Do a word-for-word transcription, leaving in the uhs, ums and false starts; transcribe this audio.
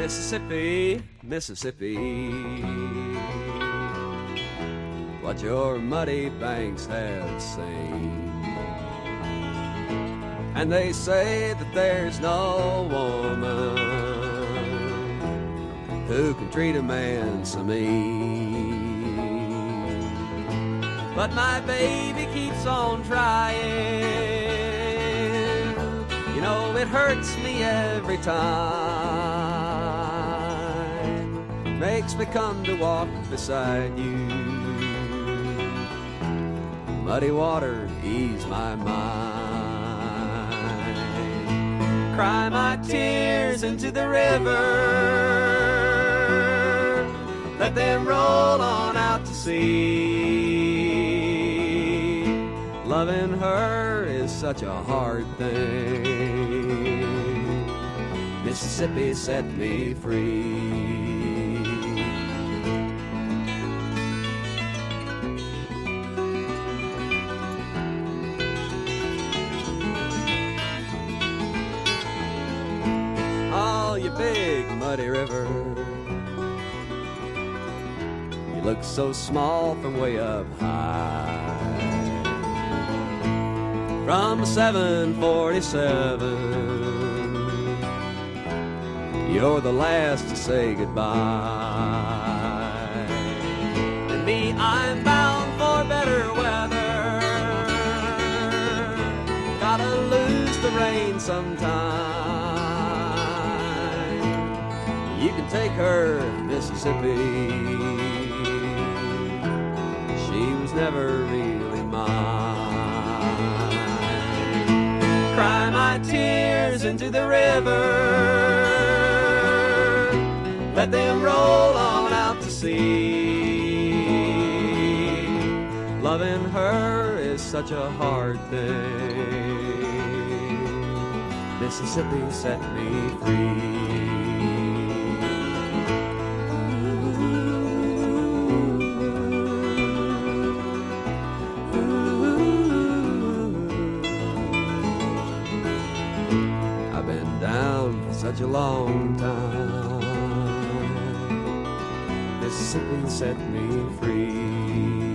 Mississippi, Mississippi, what your muddy banks have seen. And they say that there's no woman who can treat a man so mean. But my baby keeps on trying. You know it hurts me every time. Makes me come to walk beside you. Muddy water, ease my mind. Cry my tears into the river. Let them roll on out to sea. Loving her is such a hard thing. Mississippi set me free. Big muddy river, you look so small from way up high. From seven forty-seven, you're the last to say goodbye. And me, I'm bound for better weather. Gotta lose the rain sometime. You can take her, Mississippi. She was never really mine. Cry my tears into the river. Let them roll on out to sea. Loving her is such a hard thing. Mississippi set me free. Such a long time. Mississippi set me free.